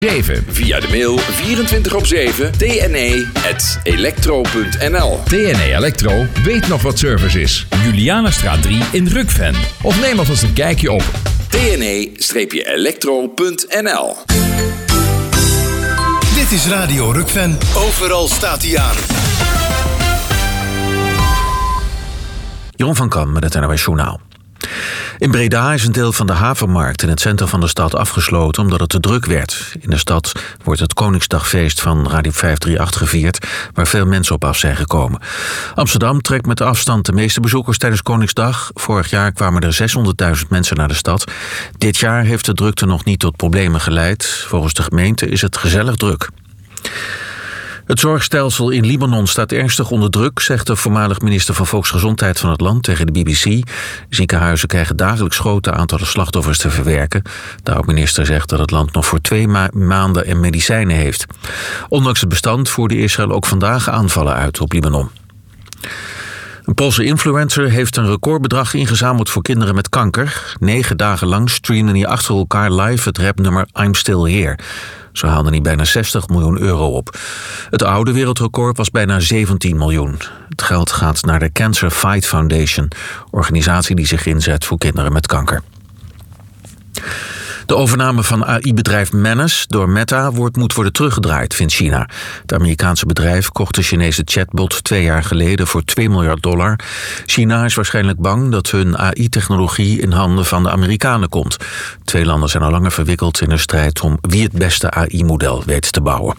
7. Via de mail 24/7 tne@electro.nl. TNE Electro weet nog wat service is. Julianastraat 3 in Rukven. Of neem alvast een kijkje op tne-electro.nl. Dit is Radio Rukven. Overal staat hij aan. Jeroen van Kam met het NOS Journaal. In Breda is een deel van de havenmarkt in het centrum van de stad afgesloten omdat het te druk werd. In de stad wordt het Koningsdagfeest van Radio 538 gevierd, waar veel mensen op af zijn gekomen. Amsterdam trekt met de afstand de meeste bezoekers tijdens Koningsdag. Vorig jaar kwamen er 600.000 mensen naar de stad. Dit jaar heeft de drukte nog niet tot problemen geleid. Volgens de gemeente is het gezellig druk. Het zorgstelsel in Libanon staat ernstig onder druk, zegt de voormalig minister van Volksgezondheid van het land tegen de BBC. Ziekenhuizen krijgen dagelijks grote aantallen slachtoffers te verwerken. De oud-minister zegt dat het land nog voor 2 maanden en medicijnen heeft. Ondanks het bestand voerde Israël ook vandaag aanvallen uit op Libanon. Een Poolse influencer heeft een recordbedrag ingezameld voor kinderen met kanker. 9 dagen lang streamde hij achter elkaar live het rapnummer I'm Still Here. Zo haalde hij bijna 60 miljoen euro op. Het oude wereldrecord was bijna 17 miljoen. Het geld gaat naar de Cancer Fight Foundation, organisatie die zich inzet voor kinderen met kanker. De overname van AI-bedrijf Manus door Meta moet worden teruggedraaid, vindt China. Het Amerikaanse bedrijf kocht de Chinese chatbot 2 jaar geleden voor $2 miljard. China is waarschijnlijk bang dat hun AI-technologie in handen van de Amerikanen komt. 2 landen zijn al langer verwikkeld in een strijd om wie het beste AI-model weet te bouwen.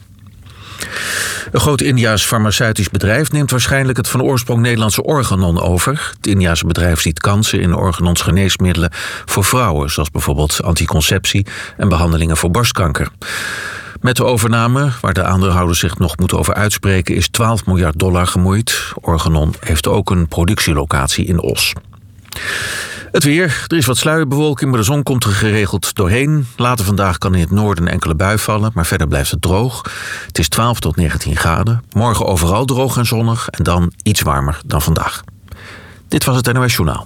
Een groot Indiaas farmaceutisch bedrijf neemt waarschijnlijk het van oorsprong Nederlandse Organon over. Het Indiase bedrijf ziet kansen in Organons geneesmiddelen voor vrouwen, zoals bijvoorbeeld anticonceptie en behandelingen voor borstkanker. Met de overname, waar de aandeelhouders zich nog moeten over uitspreken, is $12 miljard gemoeid. Organon heeft ook een productielocatie in Os. Het weer. Er is wat sluierbewolking, maar de zon komt er geregeld doorheen. Later vandaag kan in het noorden een enkele bui vallen, maar verder blijft het droog. Het is 12 tot 19 graden. Morgen overal droog en zonnig en dan iets warmer dan vandaag. Dit was het NOS Journaal.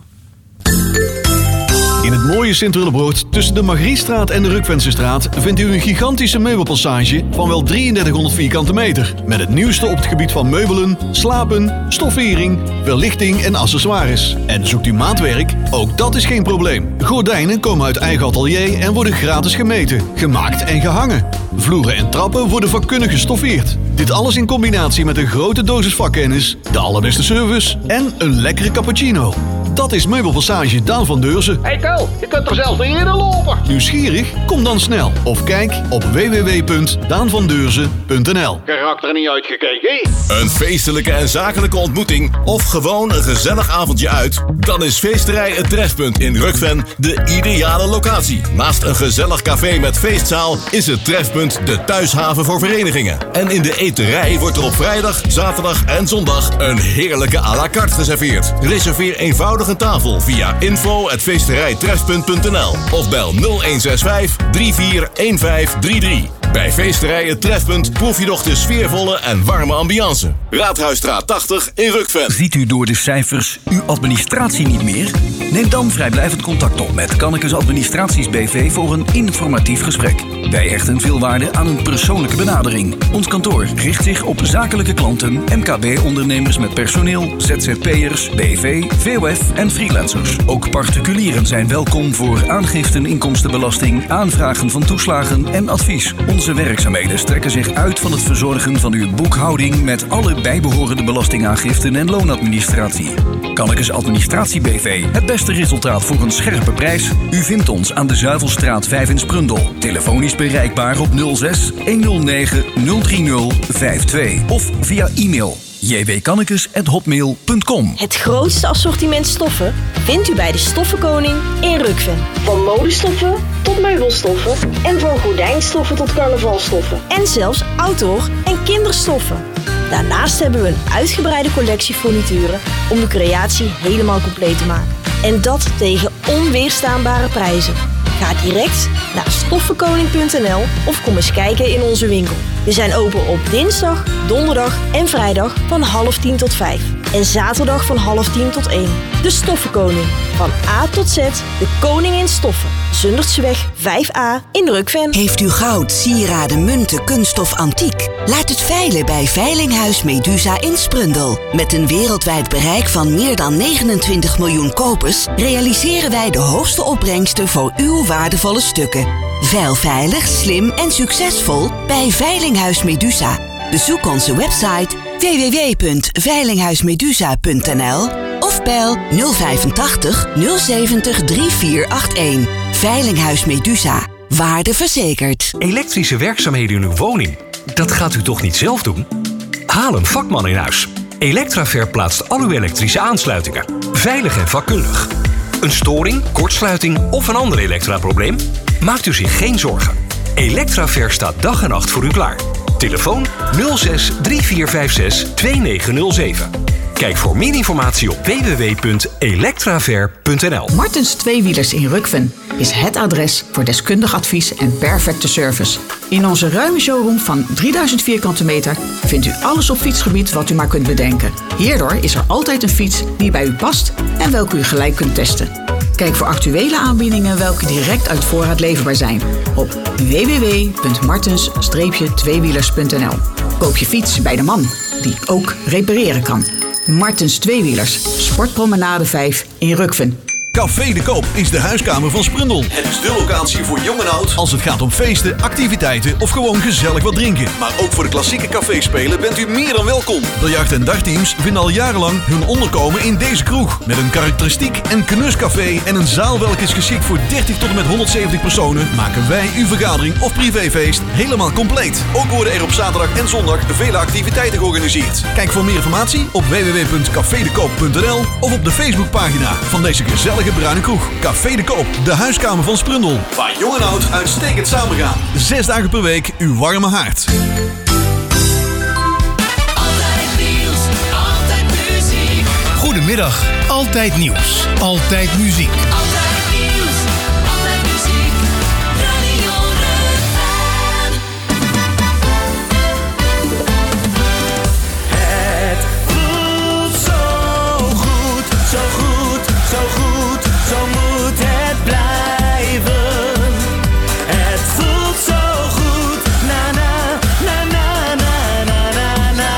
In het mooie Sint-Willebroord tussen de Margriestraat en de Rukvensestraat vindt u een gigantische meubelpassage van wel 3300 vierkante meter. Met het nieuwste op het gebied van meubelen, slapen, stoffering, verlichting en accessoires. En zoekt u maatwerk? Ook dat is geen probleem. Gordijnen komen uit eigen atelier en worden gratis gemeten, gemaakt en gehangen. Vloeren en trappen worden vakkundig gestoffeerd. Dit alles in combinatie met een grote dosis vakkennis, de allerbeste service en een lekkere cappuccino. Dat is Meubelpassage Daan van Deurzen. Hey Ko, je kunt er zelfs niet in lopen. Nieuwsgierig? Kom dan snel. Of kijk op www.daanvandeurzen.nl. Karakter niet uitgekeken. Een feestelijke en zakelijke ontmoeting of gewoon een gezellig avondje uit? Dan is Feesterij Het Trefpunt in Rukven de ideale locatie. Naast een gezellig café met feestzaal is het Trefpunt de thuishaven voor verenigingen. En in de eterij wordt er op vrijdag, zaterdag en zondag een heerlijke à la carte geserveerd. Reserveer eenvoudig een tafel via info@feesterijtrefpunt.nl of bel 0165 341533. Bij Feesterij Het Trefpunt proef je nog de sfeervolle en warme ambiance. Raadhuisstraat 80 in Rukven. Ziet u door de cijfers uw administratie niet meer? Neem dan vrijblijvend contact op met Kannekes Administraties BV voor een informatief gesprek. Wij hechten veel waarde aan een persoonlijke benadering. Ons kantoor richt zich op zakelijke klanten, MKB-ondernemers met personeel, ZZP'ers, BV, VOF en freelancers. Ook particulieren zijn welkom voor aangiften inkomstenbelasting, aanvragen van toeslagen en advies. Onze werkzaamheden strekken zich uit van het verzorgen van uw boekhouding met alle bijbehorende belastingaangiften en loonadministratie. Kannekes Administratie BV, het beste resultaat voor een scherpe prijs. U vindt ons aan de Zuivelstraat 5 in Sprundel. Telefonisch bereikbaar op 06 109 030 52 of via e-mail jwkannekes@hotmail.com. Het grootste assortiment stoffen vindt u bij de Stoffenkoning in Rukven. Van modestoffen tot meubelstoffen en van gordijnstoffen tot carnavalstoffen. En zelfs outdoor en kinderstoffen. Daarnaast hebben we een uitgebreide collectie furnituren om de creatie helemaal compleet te maken. En dat tegen onweerstaanbare prijzen. Ga direct naar stoffenkoning.nl of kom eens kijken in onze winkel. We zijn open op dinsdag, donderdag en vrijdag van 9:30 tot 5. En zaterdag van 9:30 tot 1. De Stoffenkoning. Van A tot Z, de koning in stoffen. Zundertseweg 5A in Rukven. Heeft u goud, sieraden, munten, kunststof, antiek? Laat het veilen bij Veilinghuis Medusa in Sprundel. Met een wereldwijd bereik van meer dan 29 miljoen kopers realiseren wij de hoogste opbrengsten voor uw waardevolle stukken. Veil veilig, slim en succesvol bij Veilinghuis Medusa. Bezoek onze website www.veilinghuismedusa.nl of bel 085 070 3481. Veilinghuis Medusa. Waarde verzekerd. Elektrische werkzaamheden in uw woning. Dat gaat u toch niet zelf doen? Haal een vakman in huis. Electraver plaatst al uw elektrische aansluitingen. Veilig en vakkundig. Een storing, kortsluiting of een ander elektraprobleem? Maakt u zich geen zorgen. Electraver staat dag en nacht voor u klaar. Telefoon 06 3456 2907. Kijk voor meer informatie op www.electraver.nl. Martens Tweewielers in Rukven is het adres voor deskundig advies en perfecte service. In onze ruime showroom van 3000 vierkante meter vindt u alles op fietsgebied wat u maar kunt bedenken. Hierdoor is er altijd een fiets die bij u past en welke u gelijk kunt testen. Kijk voor actuele aanbiedingen welke direct uit voorraad leverbaar zijn op www.martens-tweewielers.nl. Koop je fiets bij de man die ook repareren kan. Martens Tweewielers, Sportpromenade 5 in Rukven. Café de Koop is de huiskamer van Sprundel. Het is de locatie voor jong en oud als het gaat om feesten, activiteiten of gewoon gezellig wat drinken. Maar ook voor de klassieke caféspelen bent u meer dan welkom. De jacht- en dagteams vinden al jarenlang hun onderkomen in deze kroeg. Met een karakteristiek en knuscafé en een zaal welke is geschikt voor 30 tot en met 170 personen, maken wij uw vergadering of privéfeest helemaal compleet. Ook worden er op zaterdag en zondag vele activiteiten georganiseerd. Kijk voor meer informatie op www.cafedekoop.nl of op de Facebookpagina van deze gezellige bruine kroeg. Café de Koop, de huiskamer van Sprundel. Waar jong en oud uitstekend samen gaan. 6 dagen per week uw warme haard. Altijd nieuws, altijd muziek. Goedemiddag, altijd nieuws, altijd muziek. Altijd nieuws, altijd muziek. Radio Rukven. Het voelt zo goed, zo goed, zo goed. Zo moet het blijven. Het voelt zo goed. Na na na na na na na na.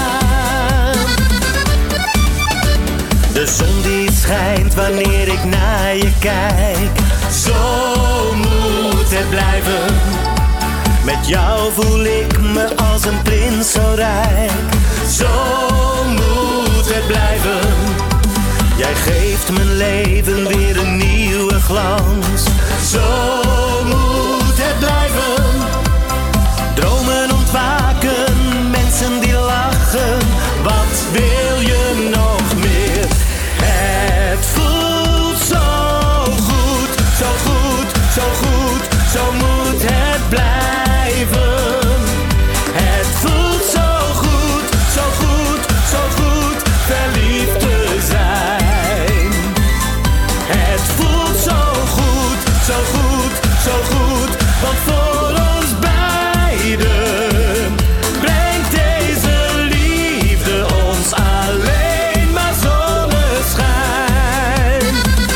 De zon die schijnt wanneer ik naar je kijk. Zo moet het blijven. Met jou voel ik me als een prins zo rijk. Zo moet het blijven. Jij geeft mijn leven weer een nieuwe glans. Zo moet het blijven. Dromen ontwaken, mensen die lachen. Wat wil je nog meer? Het voelt zo goed, zo goed, zo goed. Zo moet het blijven. Het voelt zo goed, zo goed, zo goed. Verliefd te zijn. Het voelt zo goed, zo goed, zo goed. Want voor ons beiden brengt deze liefde ons alleen maar zonneschijn.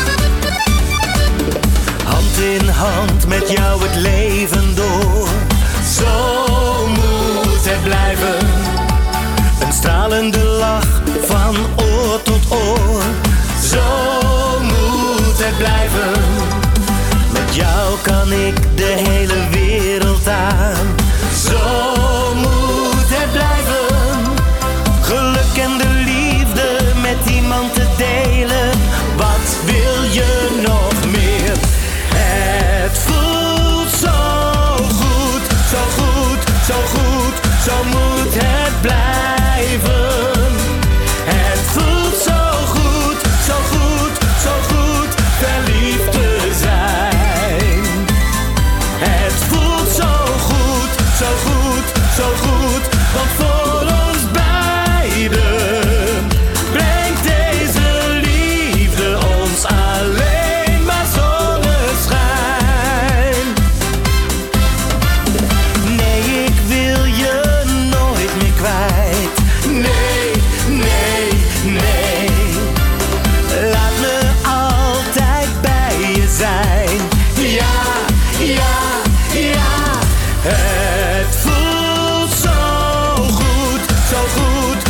Hand in hand met jou het leven door. Zo moet het blijven. Een stralende lach van oor tot oor. Zo moet het blijven. Met jou kan ik de hele wereld aan. Zo moet het blijven. Geluk en de liefde met iemand te delen. Wat wil je nog meer? Het voelt zo goed, zo goed, zo goed. Zo moet het blijven. Het voelt zo goed, zo goed, zo goed. Verliefd te zijn.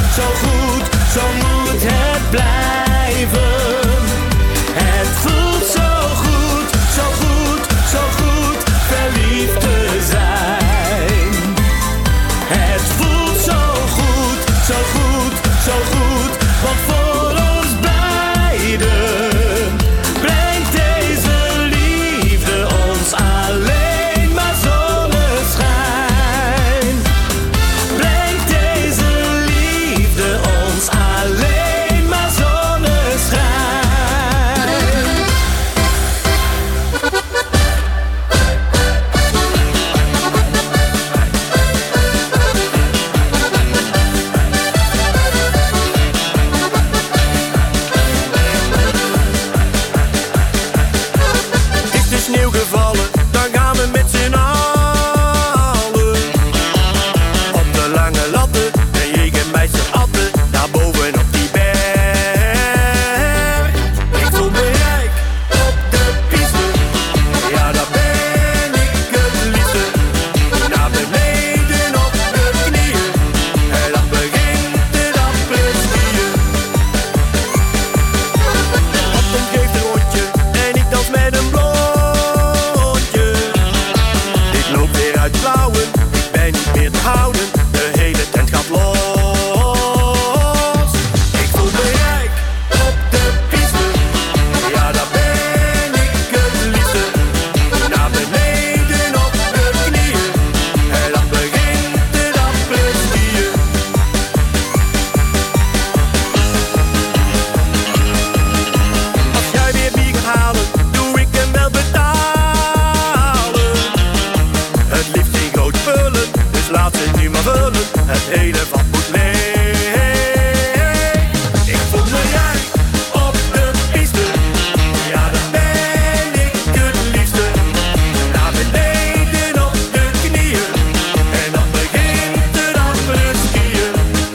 zo goed, zo moet het blijven. Het voelt zo goed, zo goed, zo goed, verliefd te zijn. Het voelt zo goed, zo goed, zo goed, want voor ons beiden brengt deze liefde ons alleen maar zonneschijn. Brengt deze liefde ons alleen maar zonneschijn. Is de sneeuw gevallen, dan gaan we met z'n allen op de lange latten, en Jägermeister atten, daar boven op die berg. Ik voel me rijk op de piste, ja daar ben ik het liefste. Naar beneden op de knieën, en dan begint het après-skiën. Atten geeft een rondje, en ik dans met een blondje. Dit loopt weer uit klauwen, ik ben niet meer te houden. De hele tent gaat los. Ik voel me rijk op de piste, ja daar ben ik het liefste. Naar beneden op de knieën, en dan begint het après-skiën. Als jij weer bier gaat halen, doe ik hem wel betalen. Het liefst in grote spullen, dus laat ze nu maar vullen. Het hele vat moet leeg. Ik voel me rijk op de piste, ja daar ben ik het liefste. Naar beneden op de knieën, en dan begint het après-skiën.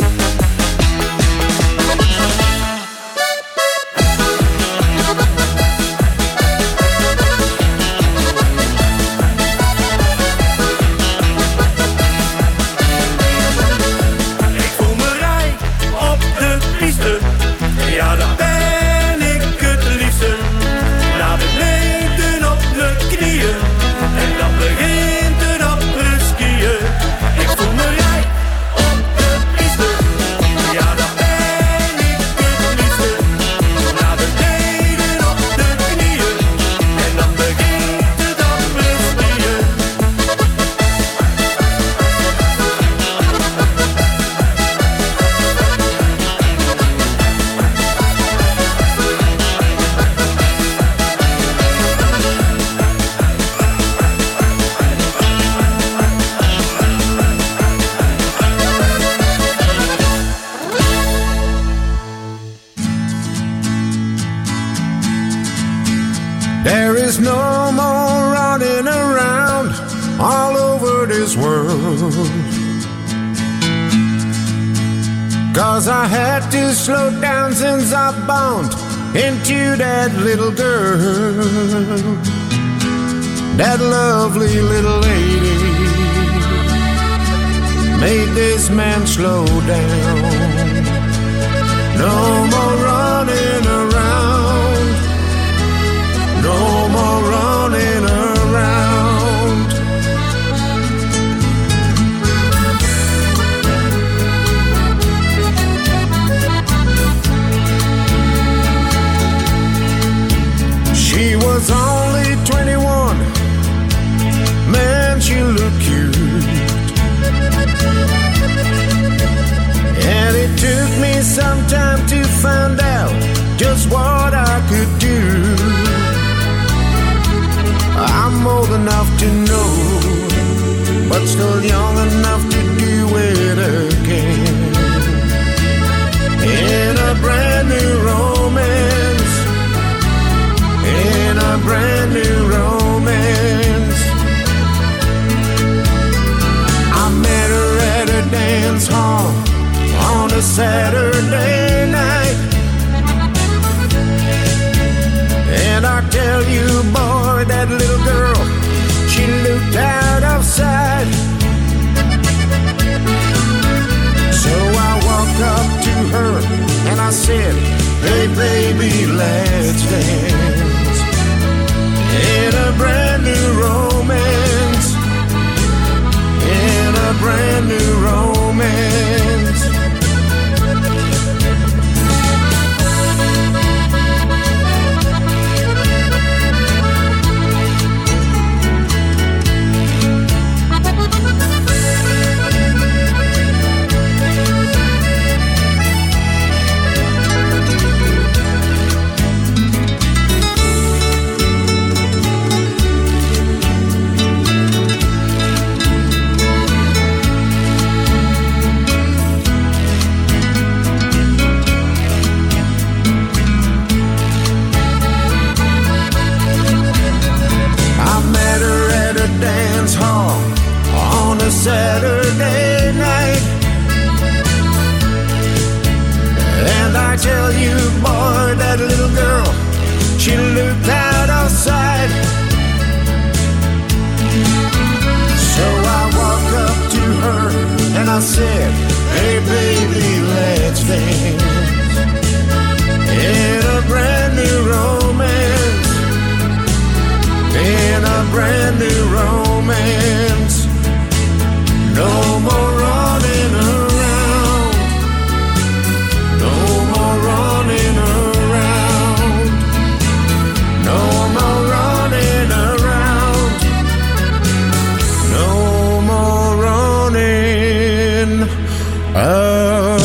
Ik voel me rijk op de piste, ja daar ben ik het liefste. Naar beneden op de knieën, en dan begint het après-skiën. Ik voel me rijk op de piste, ja daar ben ik het liefste. Naar beneden op de knieën, en dan begint het après-skiën. There is no more running around all over this world. 'Cause I had to slow down since I bumped into that little girl, that lovely little lady, made this man slow down. No more running around, no more running around. She was only 21, man, she looked cute. And it took me some time to find out just what I could do. I'm old enough to know, but still young enough to do it again. In a brand new romance, in a brand new romance. I met her at a dance hall on a Saturday night. And I tell you, boy, that little girl, she looked out of sight. So I walked up baby, let's dance in a brand new romance, in a brand new romance. Dance hall on a Saturday night, and I tell you, boy, that little girl, she looked out of sight. So I walk up to her and I said, hey baby, let's dance in a brand new romance, in a brand new romance. No more running around, no more running around, no more running around, no more running around.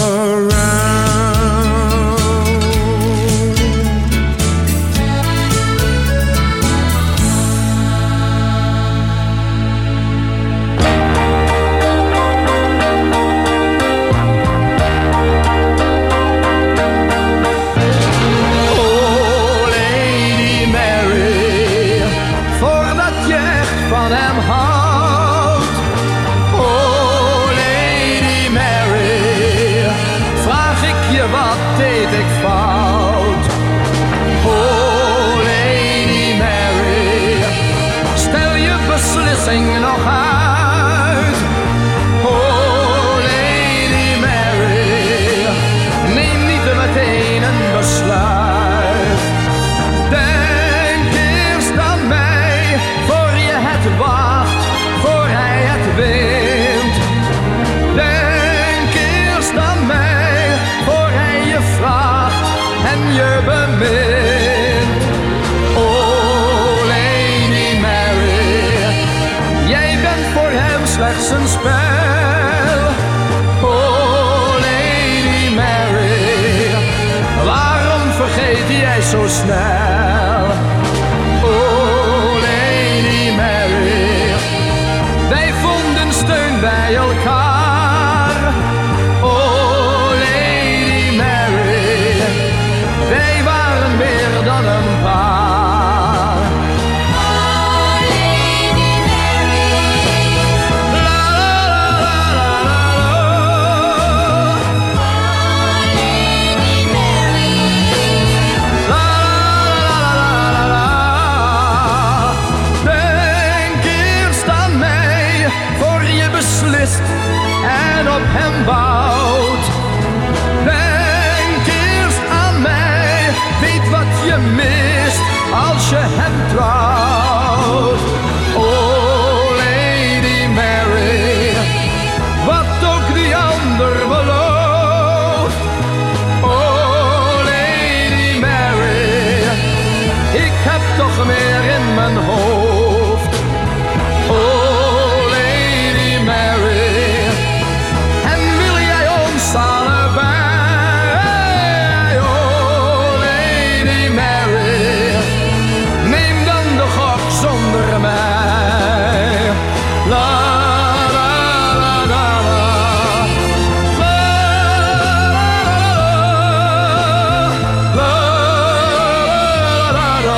Nog uit. Oh Lady Mary, neem niet meteen een besluit. Denk eerst aan mij, voor je het waagt, voor hij het wint. Denk eerst aan mij, voor hij je vraagt en je bemint. Oh Lady Mary, jij bent voor hem slechts een spel. Oh Lady Mary, waarom vergeet jij zo snel? Oh Lady Mary, wij vonden steun bij elkaar. Oh Lady Mary, wij waren meer dan een paar. En op hem bouwt. Denk eerst aan mij, weet wat je mist als je hem trouwt. Oh Lady Mary, wat ook die ander belooft. Oh Lady Mary, ik heb toch meer in mijn hoofd. Oh Lady Mary, en wil jij ons allebei? Oh Lady Mary, neem dan de gok zonder mij. La la la la la, la la la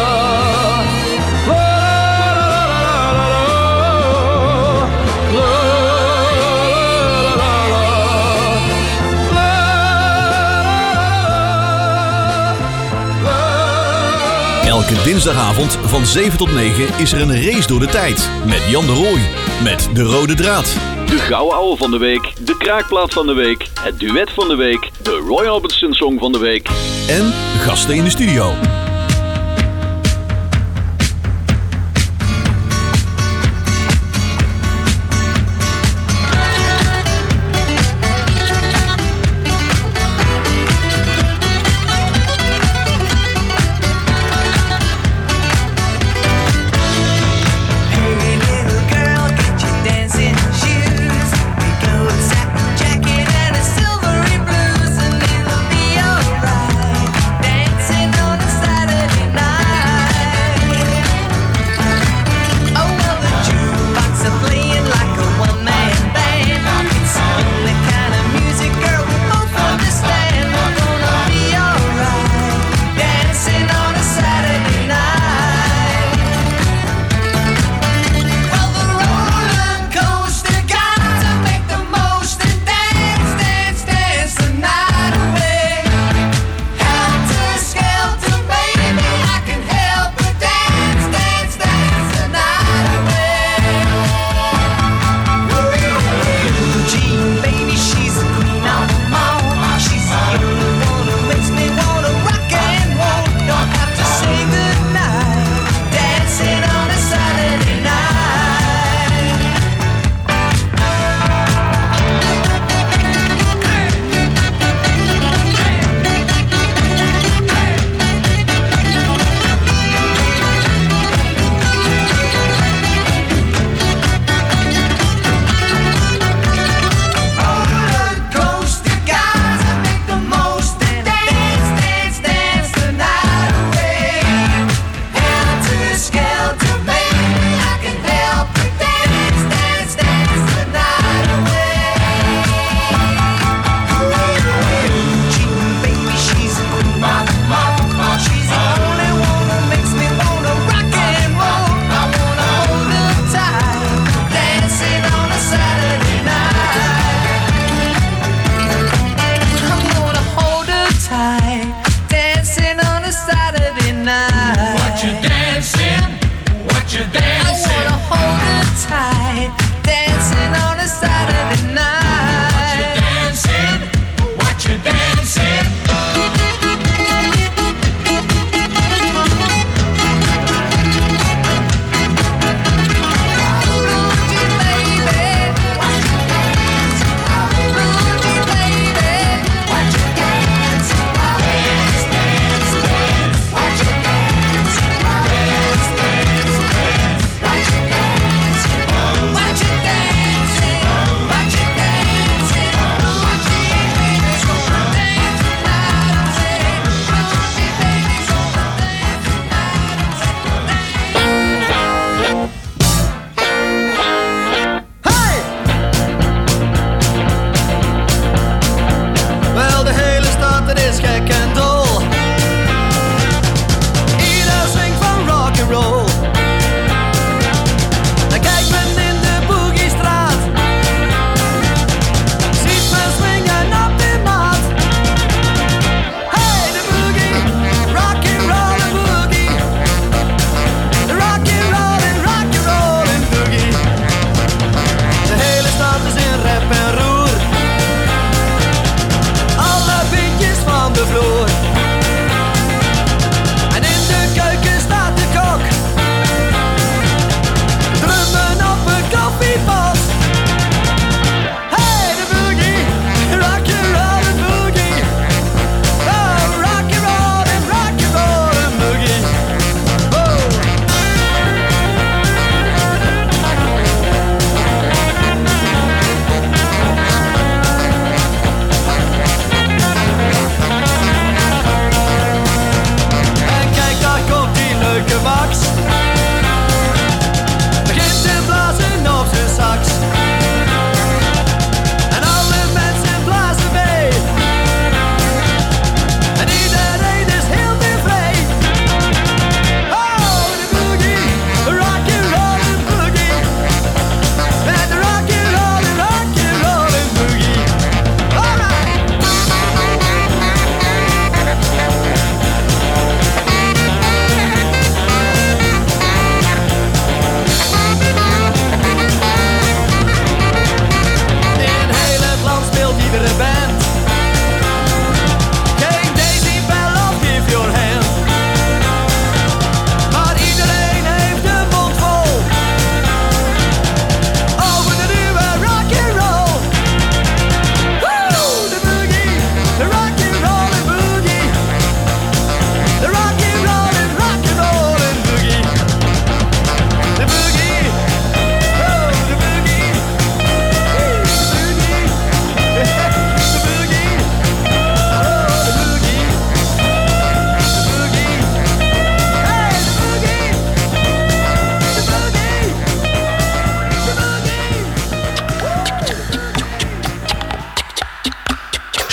Elke dinsdagavond van 7 tot 9 is er een race door de tijd. Met Jan de Rooij. Met de rode draad. De gouden ouwe van de week. De kraakplaat van de week. Het duet van de week. De Roy Orbison song van de week. en gasten in de studio. Dancing on the side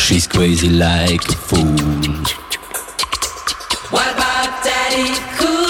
She's crazy like a fool. What about Daddy Cool?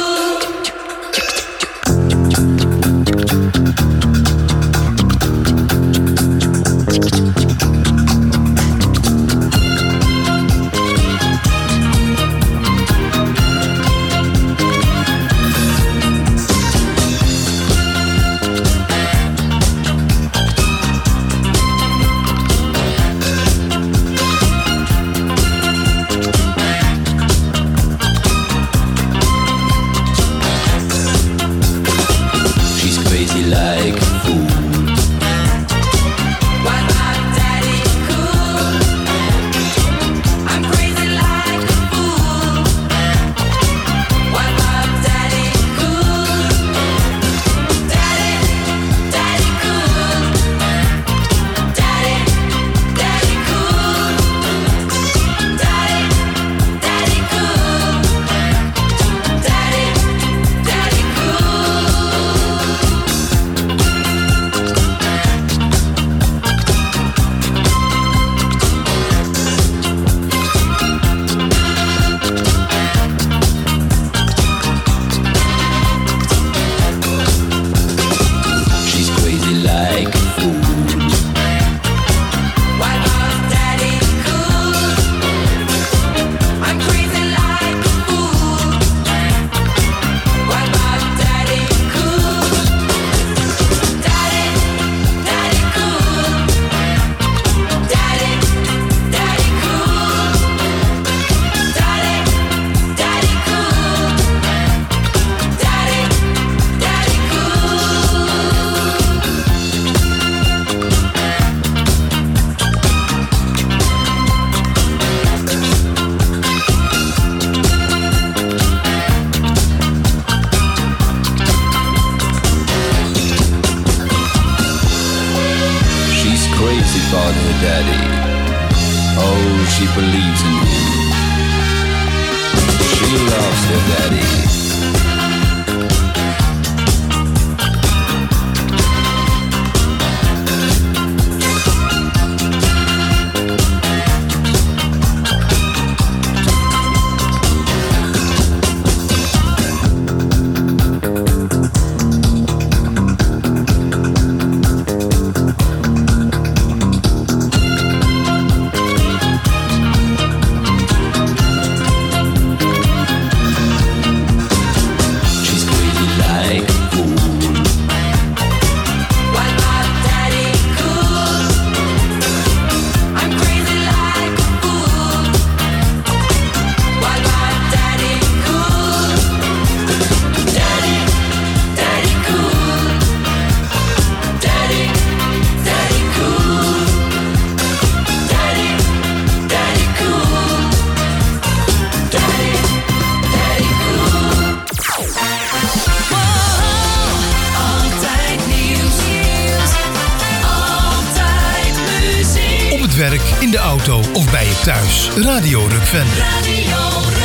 In de auto of bij je thuis. Radio Rukven. Radio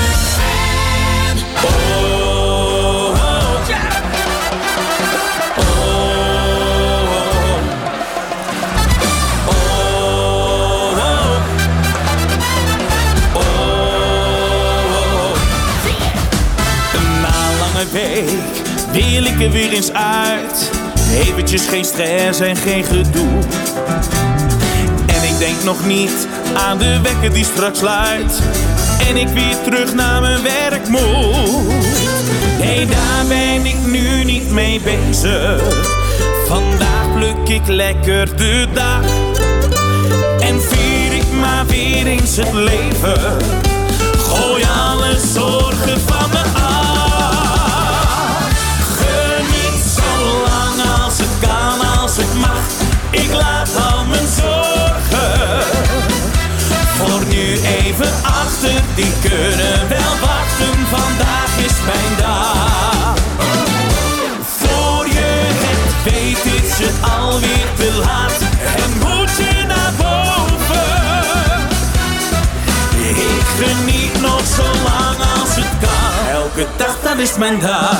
Rukven. Na een lange week wil ik er weer eens uit. Eventjes geen stress en geen gedoe. Ik denk nog niet aan de wekker die straks luidt en ik weer terug naar mijn werk moet. Nee, daar ben ik nu niet mee bezig. Vandaag pluk ik lekker de dag en vier ik maar weer eens het leven. Gooi alle zorgen van me af. Geniet zo lang als het kan, als het mag. Ik laat al mijn zorgen voor nu even achter. Die kunnen wel wachten, vandaag is mijn dag. Voor je het weet is het alweer te laat en moet je naar boven. Ik geniet nog zo lang als het kan. Elke dag, dat is mijn dag.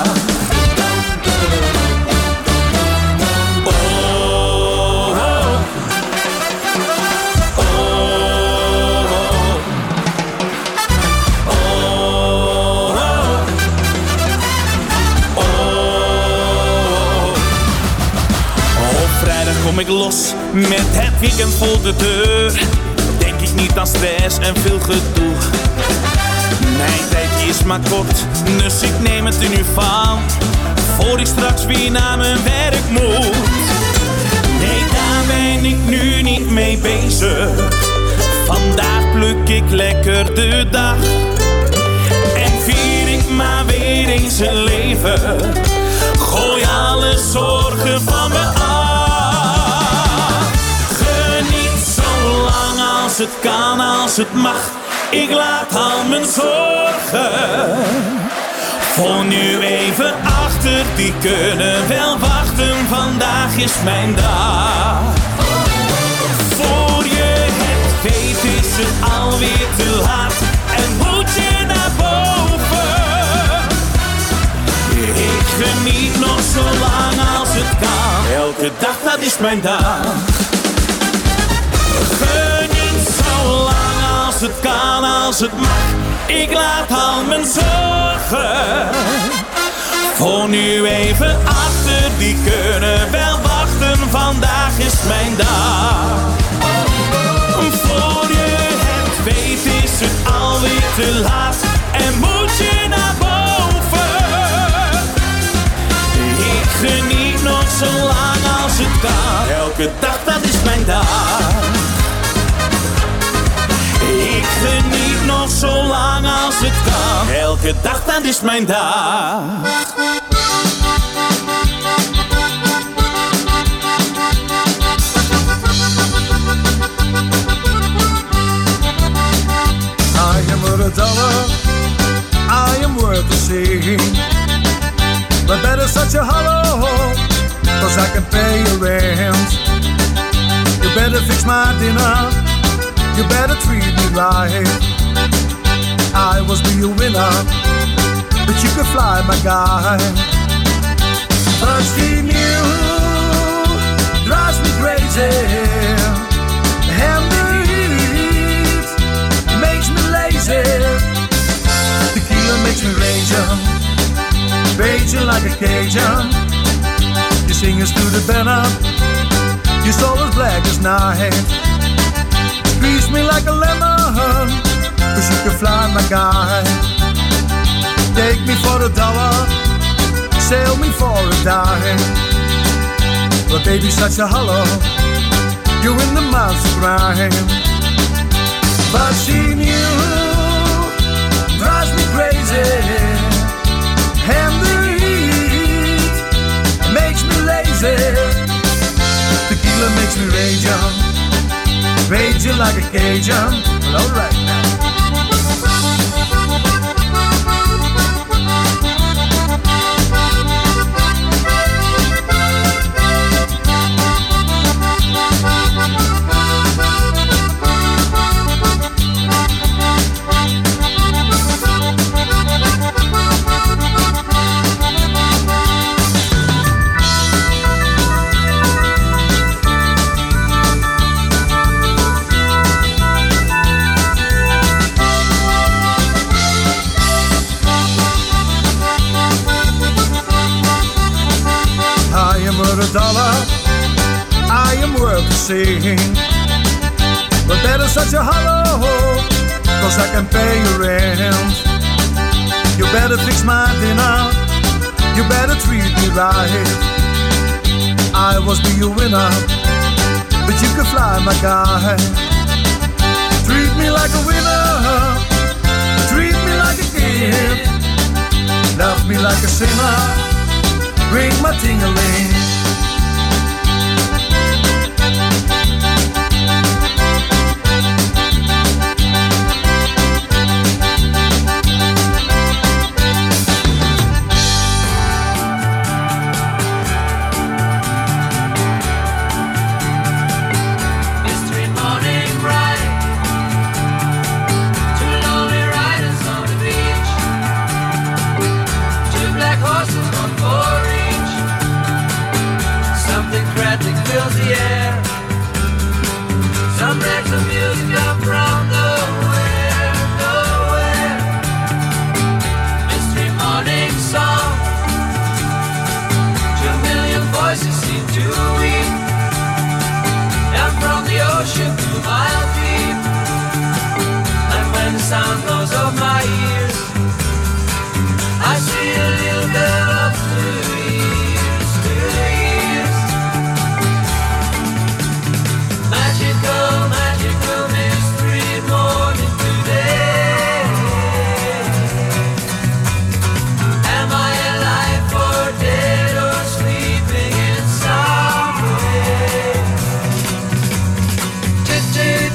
Met het weekend voor de deur denk ik niet aan stress en veel gedoe. Mijn tijdje is maar kort, dus ik neem het er nu van, voor ik straks weer naar mijn werk moet. Nee, daar ben ik nu niet mee bezig. Vandaag pluk ik lekker de dag en vier ik maar weer eens een leven. Gooi alle zorgen van me af. Geniet zo lang als het kan, als het mag. Ik laat al mijn zorgen voor nu even achter. Die kunnen wel wachten, vandaag is mijn dag. Voor je het weet is het alweer te laat en moet je naar boven. Ik geniet nog zo lang als het kan. Elke dag, dat is mijn dag. Geniet zo lang als het kan, als het mag. Ik laat al mijn zorgen voor nu even achter. Die kunnen wel wachten, vandaag is mijn dag. Voor je het weet is het alweer te laat en moet je naar boven. Ik geniet nog zo lang als het kan. Elke dag, dat is mijn dag. Ik geniet nog zo lang als het kan. Elke dag, dat is mijn dag. I am worth a dollar, I am worth a seeing. But better such a hollow, cause I can pay your rent. You better fix my dinner, you better treat me right. I was be a winner, but you could fly my guy. But seeing you drives me crazy, and the heat makes me lazy. Tequila makes me raging like a Cajun. You sing us through the banner, your soul is black as night. Squeeze me like a lemon, cause you can fly my guy. Take me for $1, sail me for a dime. But baby, such a hollow, you're in the monster grind. But seeing you drives me crazy, and the heat makes me lazy. Tequila makes me raging like a Cajun. Well, alright now. $1, I am worth a seeing. But better such a hollow, cause I can pay your rent. You better fix my dinner, you better treat me right. I was be a winner, but you could fly my guy. Treat me like a winner, treat me like a king. Love me like a sinner, bring my ting-a-ling.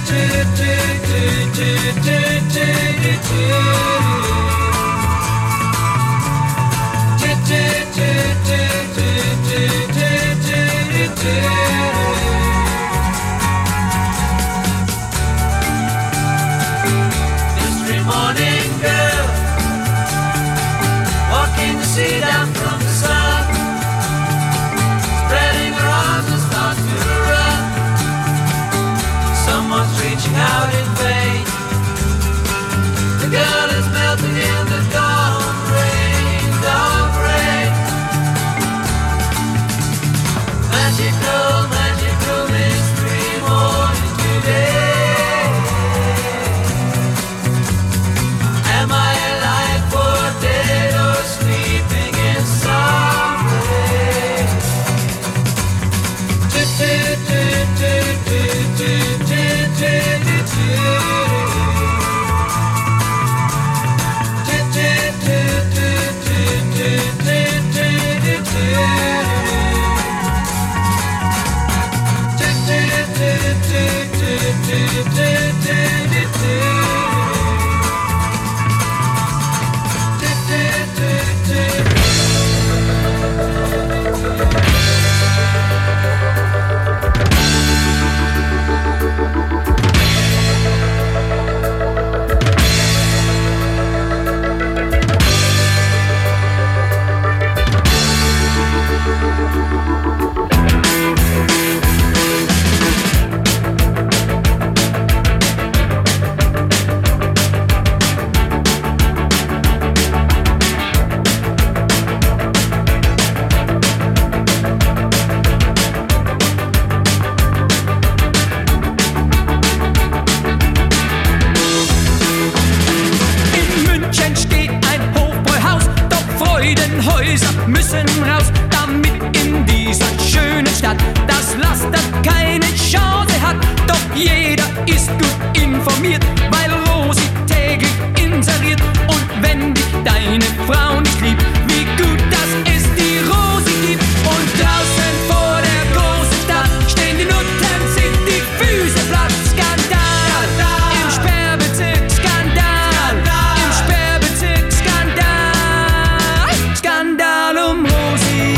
Mystery morning girl, walking the sea down from the sun, spreading her arms and starts to run. Someone's reaching out in vain. The girl is melting in the dawn rain, dawn rain. Magical, magical mystery morning today. Am I alive or dead or sleeping in some way? Müssen raus, damit in dieser schönen Stadt das Laster keine Chance hat. Doch jeder ist gut informiert, weil Rosi täglich inseriert. Und wenn dich deine Frau nicht liebt, wie gut, dass es die Rosi gibt. Und draußen vor der großen Stadt stehen die Nutten, sind die Füße platt. Skandal, im Sperrbezirk, Skandal, im Sperrbezirk, Skandal, Skandal um Rosi.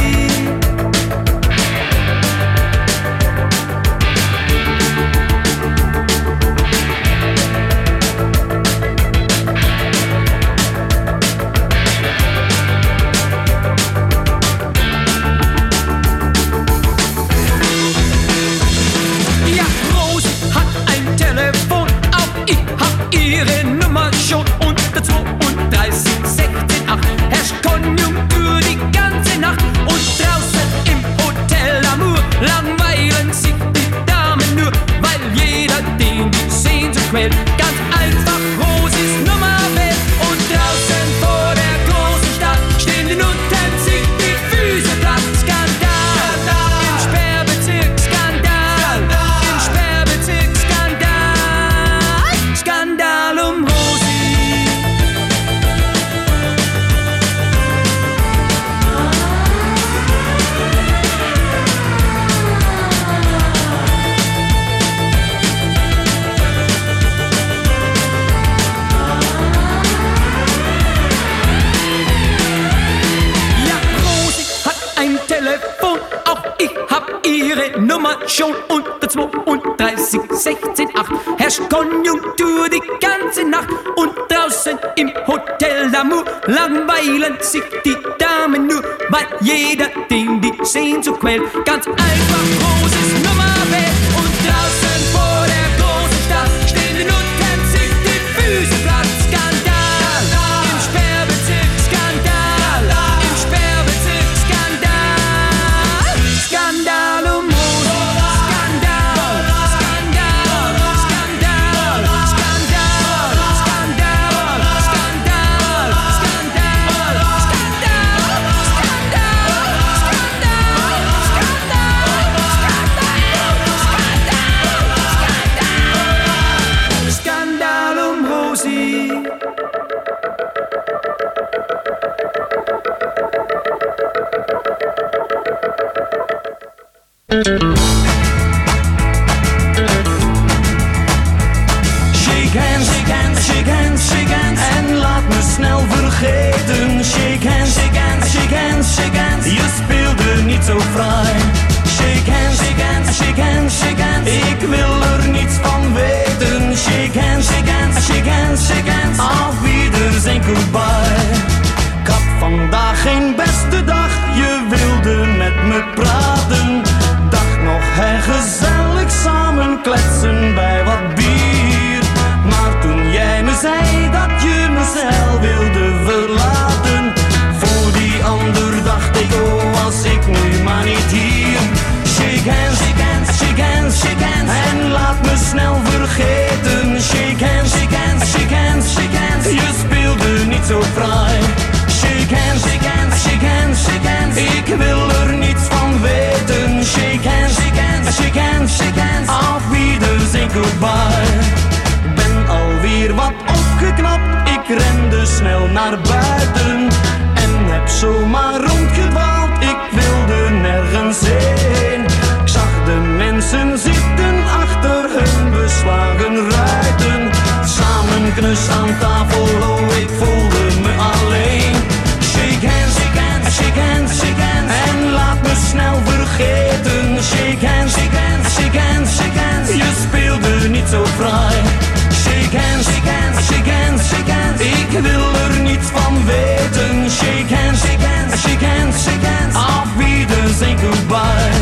Ja, Rosi hat ein Telefon, auch ich hab ihre Nummer schon. Unter 32 16 8 herrscht Konjunktur die ganze Nacht. Und draußen im Hotel Amour langweilen sich die Damen nur, weil jeder den die Sehnsucht quält. Ganz einfach Rosis Nummer wählt. Und draußen vor der großen Stadt stehen die Nutten, sich die Füße platt. Skandal, im Sperrbezirk, Skandal, im Sperrbezirk, Skandal, Skandal um Rosi. Ja, Rosi hat ein Telefon, auch ich hab ihre Nummer schon. Unter 32 16 8 herrscht Konjunktur die ganze Nacht. Und draußen im Hotel Amour langweilen sich die Damen nur, weil jeder den die Sehnsucht quält. Ganz einfach Rosis Nummer wählt. Und draußen vor der großen Stadt stehen die Nutten, sich die Füße platt. Skandal, im Sperrbezirk, Skandal, im Sperrbezirk, Skandal, Skandal um Rosi. Skandal, Skandal, Skandal, Skandal, Skandal, Skandal, Skandal, Skandal um Rosi. ik wil er niets van weten. Shake hands, shake hands, shake hands, shake hands. Auf Wiedersehen, goodbye. Ik had vandaag geen beste dag, je wilde met me praten. Dacht nog, gezellig samen kletsen bij wat bier. Maar toen jij me zei dat je me snel wilde verlaten, voor die ander dacht ik, oh was ik nu maar niet hier. Shake hands, shake hands, shake hands, shake hands. En laat me snel vergeten. Shake hands, shake hands, shake hands, shake hands. Je speelde niet zo fraai. Shake hands, shake hands, shake hands, shake hands. Ik wil er niets van weten. Shake hands, shake hands, shake hands, shake hands. Auf Wiedersehen, goodbye. Ik ben alweer wat opgeknapt. Ik rende snel naar buiten en heb zomaar rondgedwaald. Ik wilde nergens heen. Ik zag de mensen zitten achter hun beslagen ruiten. Samen knus aan tafel, oh ik voelde me alleen. Shake hands, shake hands, shake hands, shake hands. En laat me snel vergeten. Shake hands, shake hands, shake hands, shake hands. Je speelde niet zo fraai. Shake hands, shake hands, shake hands, shake hands. Ik wil er niets van weten. Shake hands, shake hands, shake hands, shake hands. Auf Wiedersehen, goodbye.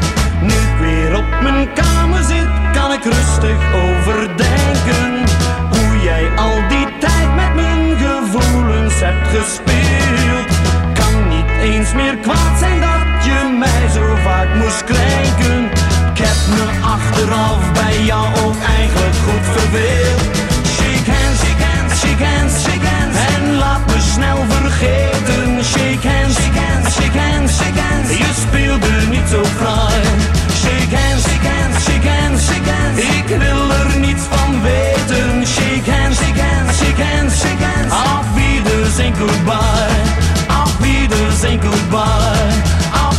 Nu ik weer op mijn kamer zit, kan ik rustig overdenken hoe jij al die tijd met mijn gevoelens hebt gespeeld. Kan niet eens meer kwaad zijn dat je mij zo vaak moest krenken. Ik heb me achteraf bij jou ook eigenlijk goed verveeld. Shake hands, shake hands, shake hands, shake hands. En laat me snel vergeten. Shake hands, shake hands, shake hands, shake hands. Je speelde niet zo fraai. Shake hands, shake hands, shake hands, shake hands. Ik wil er niets van weten. Shake hands, shake hands, shake hands, shake hands. Auf Wiedersehen, goodbye. Auf Wiedersehen, goodbye. Auf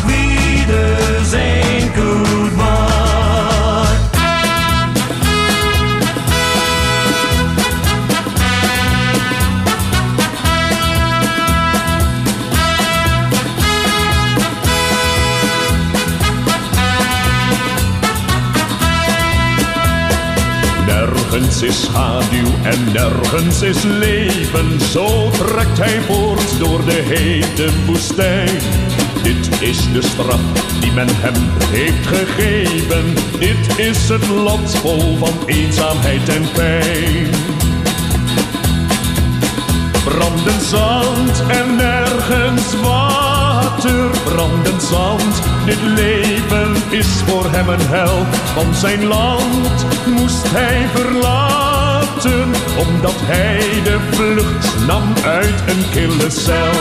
Wiedersehen, goodbye. Nergens is schaduw en nergens is leven. Zo trekt hij voort door de hete woestijn. Dit is de straf die men hem heeft gegeven. Dit is het lot vol van eenzaamheid en pijn. Brandend zand en nergens water. Brandend zand, dit leven is voor hem een hel. Van zijn land moest hij verlaten, omdat hij de vlucht nam uit een kille cel.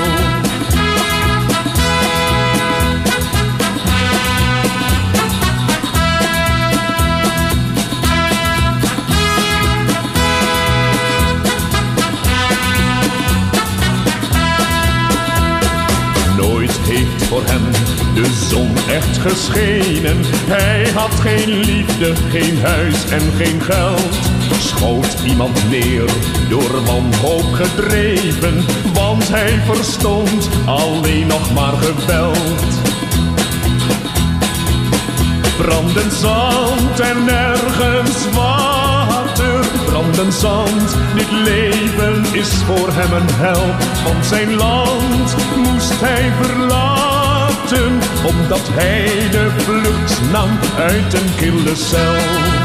Heeft voor hem de zon echt geschenen. Hij had geen liefde, geen huis en geen geld. Schoot iemand neer, door wanhoop gedreven, want hij verstond alleen nog maar geweld. Brandend zand en nergens water. Brandend zand, dit leven is voor hem een hel. Want zijn land moest hij verlaten, omdat hij de vlucht nam uit een kille cel.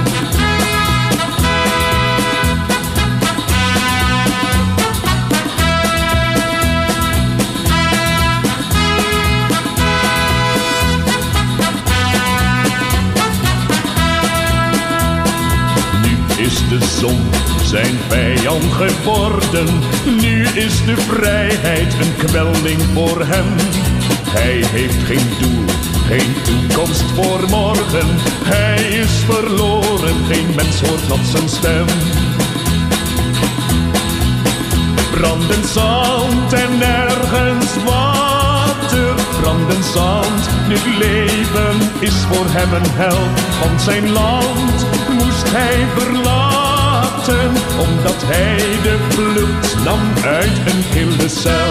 Is de zon zijn vijand geworden. Nu is de vrijheid een kwelling voor hem. Hij heeft geen doel, geen toekomst voor morgen. Hij is verloren, geen mens hoort nog zijn stem. Brandend zand en nergens water. Brandend zand, dit leven is voor hem een hel. Want zijn land moest hij verlaten, omdat hij de vlucht nam uit een kille cel.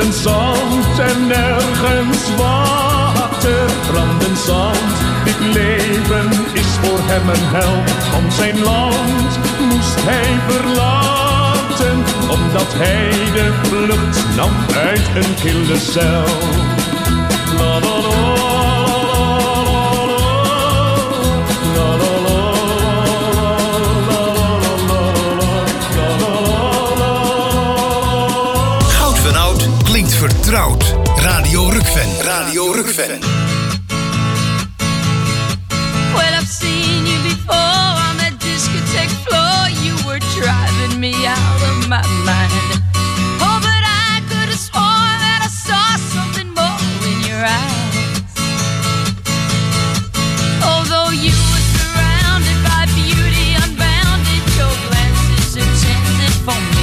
brandend zand en nergens water. Brandend zand, dit leven is voor hem een hel. Want zijn land moest hij verlaten, omdat hij de vlucht nam uit een kille cel. La la la. Klinkt vertrouwd. Radio Rukven. Radio Rukven. Well, I've seen you before on that discotheque floor. You were driving me out of my mind. Oh, but I could have sworn that I saw something more in your eyes. Although you were surrounded by beauty unbounded, your glances intended for me.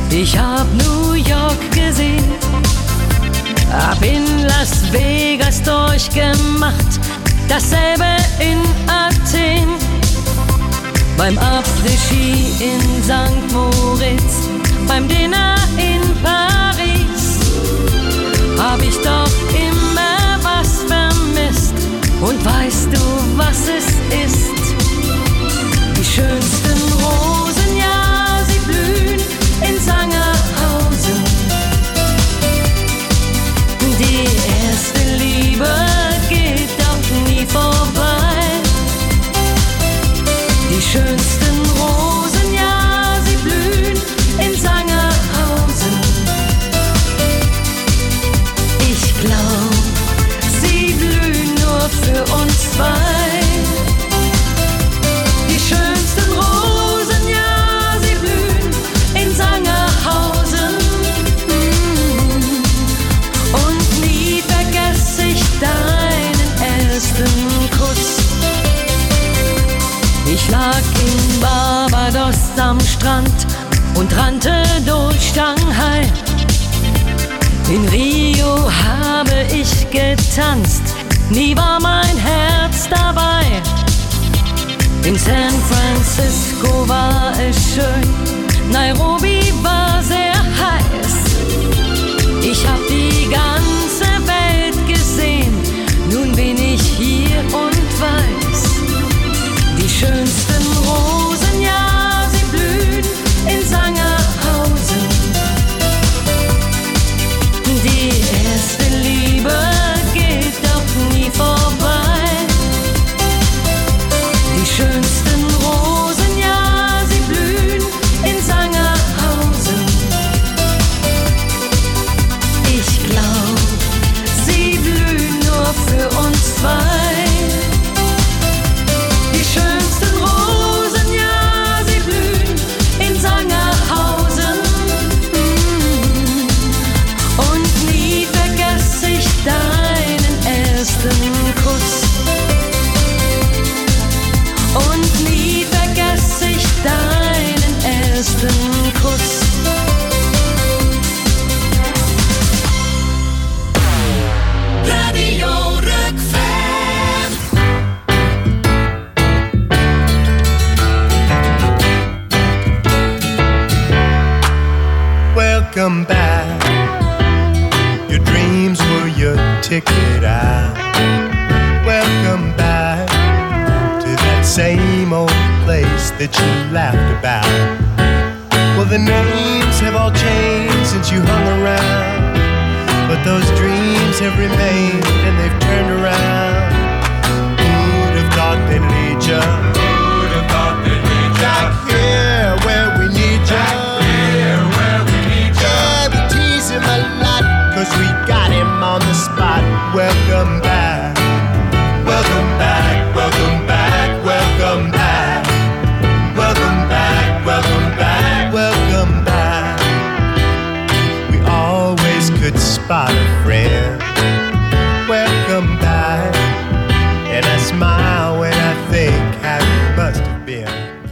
Ich hab New York gesehen, hab in Las Vegas durchgemacht, dasselbe in Athen, beim Après-Ski in St. Moritz, beim Dinner in Paris, hab ich doch immer was vermisst. Und weißt du, was es ist? Die schönsten Rosen, ja, sie blühen in Sangerhausen. Die erste Liebe geht doch nie vorbei. Die schönsten Rosen, ja, sie blühen in Sangerhausen. Ich glaub, sie blühen nur für uns zwei. Die schönsten Rosen, ja, sie blühen in Sangerhausen. Und nie vergess ich deinen ersten Kuss. Ich lag in Barbados am Strand und rannte durch Shanghai. In Rio habe ich getanzt, nie war mein Herz dabei. In San Francisco war es schön, Nairobi war sehr heiß. Ich hab die ganze Welt gesehen, nun bin ich hier und weiß. Die schönsten Rosen, ja, sie blühen in Sangerhausen. Die erste Liebe geht doch nie vorbei. Die schönsten Rosen, ja, sie blühen in Sangerhausen. Ich glaub, sie blühen nur für uns zwei. Die schönsten Rosen, ja, sie blühen in Sangerhausen. Und nie vergess ich deinen ersten Kuss. Und nie vergess ich deinen ersten Kuss. Radio Rückfeld. Welcome back. Your dreams were your ticket out. Welcome back to that same old place that you laughed about. Well, the names have all changed since you hung around, but those dreams have remained and they've turned around. Who'd have thought they'd lead ya? Who'd have thought they'd lead ya? Back here where we need ya. Back here where we need ya. Yeah, we tease him a lot, 'cause we got him on the spot. Welcome back. Welcome back, welcome back, welcome back. Welcome back, welcome back, welcome back. We always could spot a friend. Welcome back. And I smile when I think how you must have been.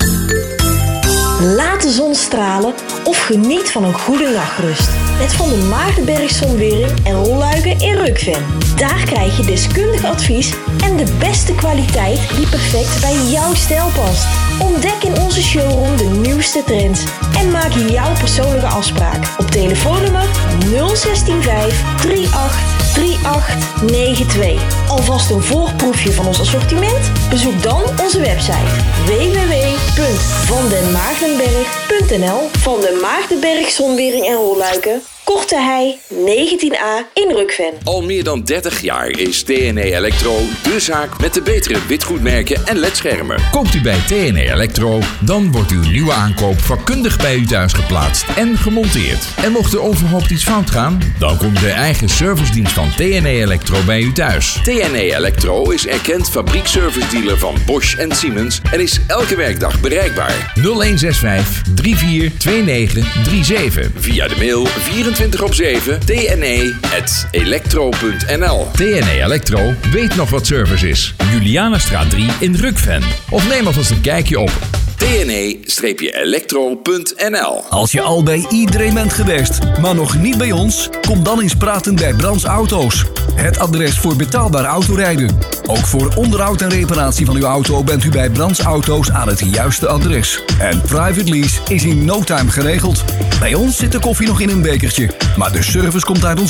Laat de zon stralen of geniet van een goede nachtrust. Met Van der Maagdenberg Zonwering en rolluiken in Rukven. Daar krijg je deskundig advies en de beste kwaliteit die perfect bij jouw stijl past. Ontdek in onze showroom de nieuwste trends en maak jouw persoonlijke afspraak op telefoonnummer 0165 38 3892. Alvast een voorproefje van ons assortiment? Bezoek dan onze website www.vandenmaagdenberg.nl. Van der Maagdenberg Zonwering en rolluiken, Korte Hei 19A in Rukven. Al meer dan 30 jaar is TNE Electro de zaak met de betere witgoedmerken en ledschermen. Koopt u bij TNE Electro, dan wordt uw nieuwe aankoop vakkundig bij u thuis geplaatst en gemonteerd. En mocht er onverhoopt iets fout gaan, dan komt de eigen servicedienst van TNE Electro bij u thuis. TNE Electro is erkend fabriekservice-dealer van Bosch en Siemens en is elke werkdag bereikbaar. 0165 342937. Via de mail 24/7 tne@electro.nl. TNE Electro weet nog wat service is. Julianastraat 3 in Rukven. Of neem alvast een kijkje op tne-elektro.nl. Als je al bij iedereen bent geweest, maar nog niet bij ons, kom dan eens praten bij Brands Auto's. Het adres voor betaalbaar autorijden. Ook voor onderhoud en reparatie van uw auto bent u bij Brands Auto's aan het juiste adres. En private lease is in no time geregeld. Bij ons zit de koffie nog in een bekertje, maar de service komt uit ons